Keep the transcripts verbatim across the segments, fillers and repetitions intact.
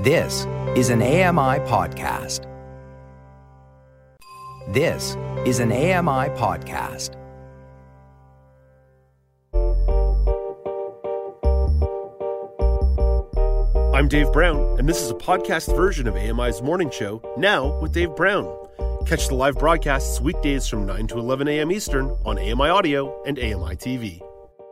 This is an A M I podcast. This is an A M I podcast. I'm Dave Brown, and this is a podcast version of A M I's Morning Show, Now with Dave Brown. Catch the live broadcasts weekdays from nine to eleven a.m. Eastern on A M I Audio and A M I T V.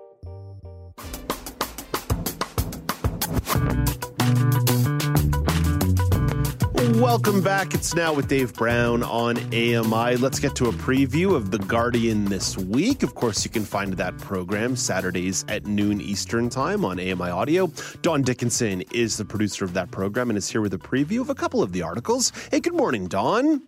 Welcome back. It's Now with Dave Brown on A M I. Let's get to a preview of The Guardian this week. Of course, you can find that program Saturdays at noon Eastern time on A M I Audio. Don Dickinson is the producer of that program and is here with a preview of a couple of the articles. Hey, good morning, Don.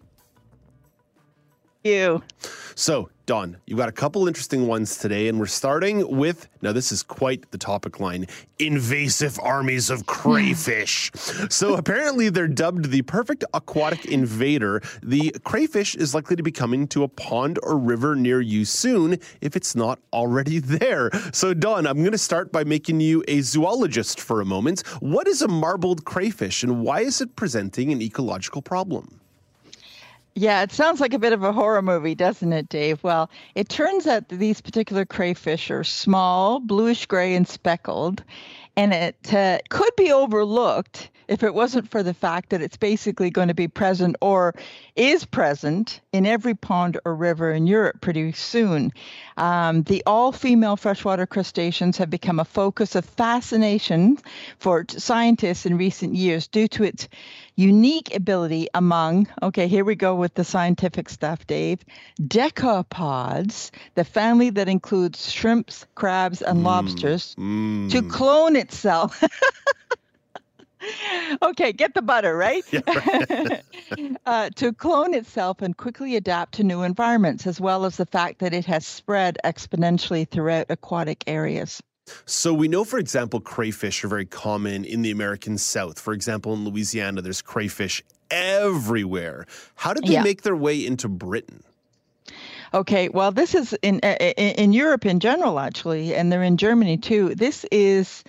You. So, Don, you've got a couple interesting ones today, and we're starting with, now this is quite the topic line, invasive armies of crayfish. So apparently they're dubbed the perfect aquatic invader. The crayfish is likely to be coming to a pond or river near you soon if it's not already there. So, Don, I'm going to start by making you a zoologist for a moment. What is a marbled crayfish, and why is it presenting an ecological problem? Yeah, it sounds like a bit of a horror movie, doesn't it, Dave? Well, it turns out that these particular crayfish are small, bluish gray, and speckled, and it uh, could be overlooked if it wasn't for the fact that it's basically going to be present or is present in every pond or river in Europe pretty soon. Um, the all-female freshwater crustaceans have become a focus of fascination for scientists in recent years due to its unique ability among, okay, here we go with the scientific stuff, Dave, decapods, the family that includes shrimps, crabs, and mm, lobsters, mm. to clone itself. Okay, get the butter, right? Yeah, right. uh, to clone itself and quickly adapt to new environments, as well as the fact that it has spread exponentially throughout aquatic areas. So we know, for example, crayfish are very common in the American South. For example, in Louisiana, there's crayfish everywhere. How did they yeah. make their way into Britain? Okay, well, this is in, in in Europe in general, actually, and they're in Germany too. This is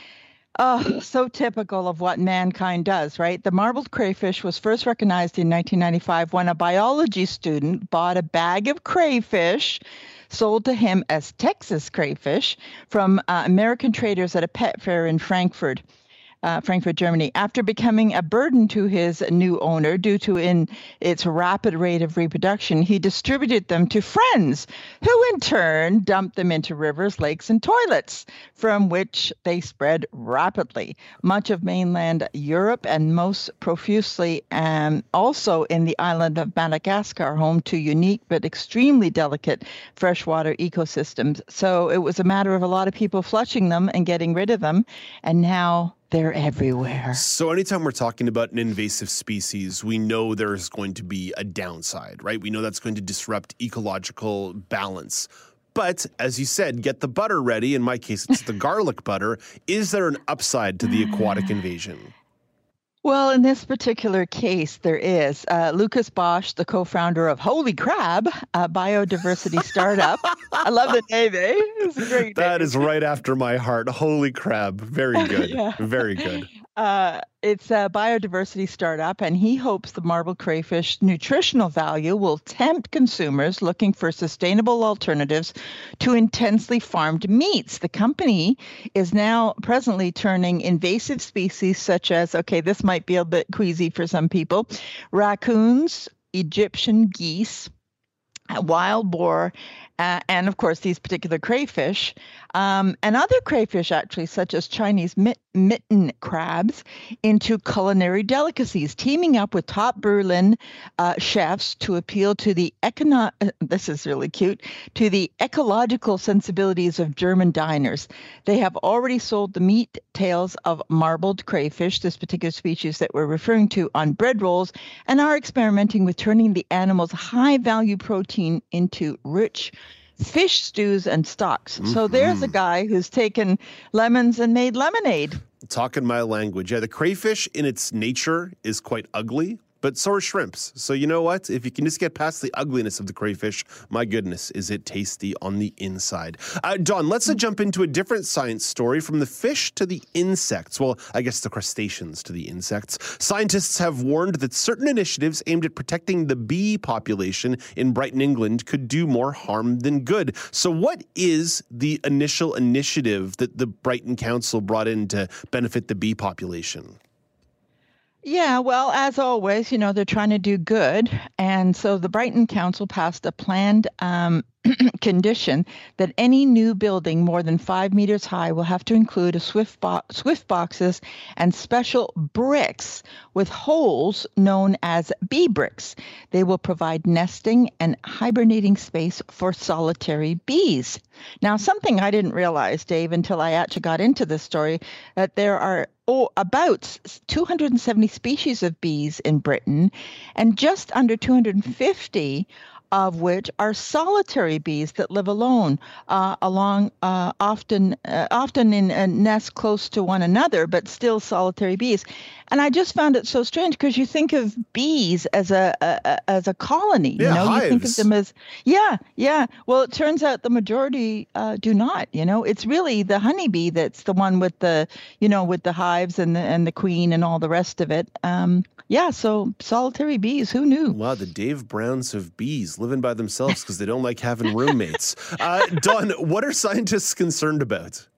Oh, so typical of what mankind does, right? The marbled crayfish was first recognized in nineteen ninety-five when a biology student bought a bag of crayfish sold to him as Texas crayfish from uh, American traders at a pet fair in Frankfurt. Uh, Frankfurt, Germany. After becoming a burden to his new owner due to in its rapid rate of reproduction, he distributed them to friends who in turn dumped them into rivers, lakes, and toilets, from which they spread rapidly. Much of mainland Europe and most profusely um, also in the island of Madagascar, home to unique but extremely delicate freshwater ecosystems. So it was a matter of a lot of people flushing them and getting rid of them, and now they're everywhere. So anytime we're talking about an invasive species, we know there's going to be a downside, right? We know that's going to disrupt ecological balance. But as you said, get the butter ready. In my case, it's the garlic butter. Is there an upside to the aquatic invasion? Well, in this particular case, there is. Uh, Lucas Bosch, the co-founder of Holy Crab, a biodiversity startup. I love the name, eh? It's a great That name. is right after my heart. Holy Crab. Very good. yeah. Very good. Uh, it's a biodiversity startup, and he hopes the marbled crayfish nutritional value will tempt consumers looking for sustainable alternatives to intensely farmed meats. The company is now presently turning invasive species such as, okay, this might be a bit queasy for some people, raccoons, Egyptian geese, wild boar, uh, and of course these particular crayfish, um, and other crayfish actually, such as Chinese mit- mitten crabs, into culinary delicacies, teaming up with top Berlin uh, chefs to appeal to the econo- this is really cute, to the ecological sensibilities of German diners. They have already sold the meat tails of marbled crayfish, this particular species that we're referring to, on bread rolls, and are experimenting with turning the animal's high-value protein into rich fish stews and stocks. Mm-hmm. So there's a guy who's taken lemons and made lemonade. Talking my language. Yeah, the crayfish in its nature is quite ugly. but so are shrimps. So you know what? If you can just get past the ugliness of the crayfish, my goodness, is it tasty on the inside. Uh, Dawn, let's uh, jump into a different science story, from the fish to the insects. Well, I guess the crustaceans to the insects. Scientists have warned that certain initiatives aimed at protecting the bee population in Brighton, England could do more harm than good. So what is the initial initiative that the Brighton Council brought in to benefit the bee population? Yeah, well, as always, you know, they're trying to do good. And so the Brighton Council passed a planned um, condition that any new building more than five meters high will have to include a swift, bo- swift boxes and special bricks with holes known as bee bricks. They will provide nesting and hibernating space for solitary bees. Now, something I didn't realize, Dave, until I actually got into this story, that there are oh, about two hundred seventy species of bees in Britain, and just under two hundred fifty of which are solitary bees that live alone, uh, along uh, often uh, often in a nest close to one another, but still solitary bees. And I just found it so strange, because you think of bees as a, a as a colony. Yeah, you know, hives. You think of them as yeah, yeah. Well, it turns out the majority uh, do not. You know, it's really the honeybee that's the one with the you know with the hives and the and the queen and all the rest of it. Um, yeah, so solitary bees. Who knew? Wow, the Dave Browns of bees, living by themselves because they don't like having roommates. Uh, Dawn, what are scientists concerned about?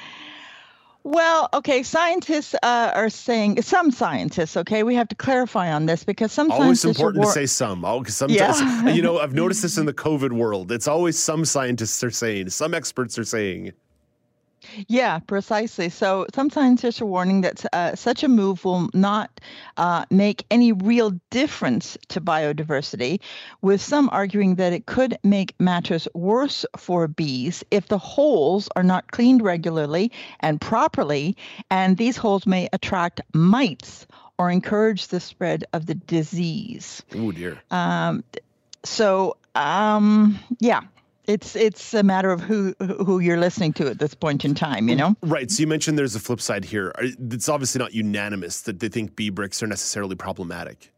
Well, okay, scientists uh, are saying, some scientists, okay, we have to clarify on this, because some always scientists important war- to say some. Sometimes, yeah. you know, I've noticed this in the COVID world. It's always some scientists are saying, some experts are saying. Yeah, precisely. So some scientists are warning that uh, such a move will not uh, make any real difference to biodiversity, with some arguing that it could make matters worse for bees if the holes are not cleaned regularly and properly, and these holes may attract mites or encourage the spread of the disease. Oh, dear. Um, so, um, yeah. It's it's a matter of who who you're listening to at this point in time, you know? Right. So you mentioned there's a flip side here. It's obviously not unanimous that they think bee bricks are necessarily problematic.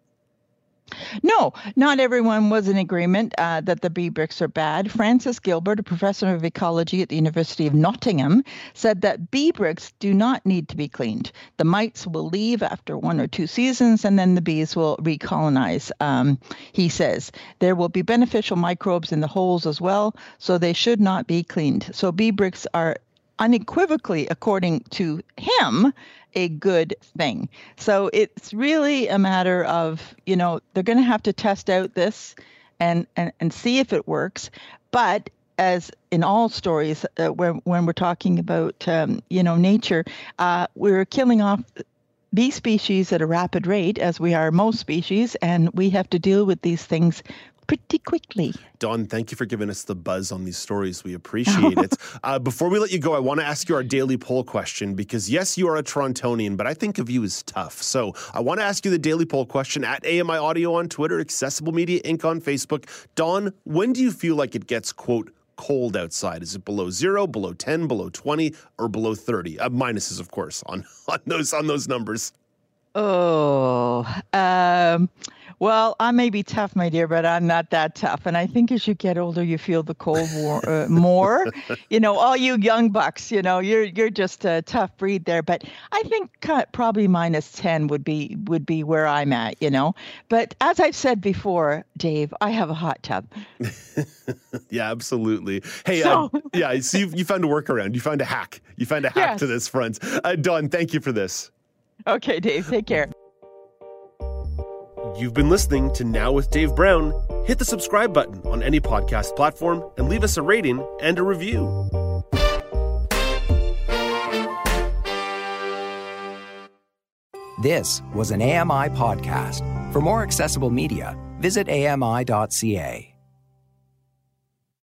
No, not everyone was in agreement uh, that the bee bricks are bad. Francis Gilbert, a professor of ecology at the University of Nottingham, said that bee bricks do not need to be cleaned. The mites will leave after one or two seasons, and then the bees will recolonize. Um, he says there will be beneficial microbes in the holes as well, so they should not be cleaned. So bee bricks are unequivocally, according to him, a good thing. So it's really a matter of, you know, they're going to have to test out this and, and, and see if it works. But as in all stories, uh, when, when we're talking about, um, you know, nature, uh, we're killing off bee species at a rapid rate, as we are most species, and we have to deal with these things pretty quickly. Dawn, thank you for giving us the buzz on these stories. We appreciate it. Uh, before we let you go, I want to ask you our daily poll question, because yes, you are a Torontonian, but I think of you as tough. So I want to ask you the daily poll question at A M I Audio on Twitter, Accessible Media Incorporated on Facebook. Dawn, when do you feel like it gets, quote, cold outside? Is it below zero, below ten, below twenty, or below thirty? Uh, minuses, of course, on, on those on those numbers. Oh, um, well, I may be tough, my dear, but I'm not that tough. And I think as you get older, you feel the cold war, uh, more. You know, all you young bucks, you know, you're you're just a tough breed there. But I think uh, probably minus ten would be would be where I'm at, you know. But as I've said before, Dave, I have a hot tub. Yeah, absolutely. Hey, So- uh, yeah, so you, you found a workaround. You found a hack. You found a hack Yes. to this front. Uh, Dawn, thank you for this. Okay, Dave, take care. You've been listening to Now with Dave Brown. Hit the subscribe button on any podcast platform and leave us a rating and a review. This was an A M I podcast. For more accessible media, visit A M I dot C A.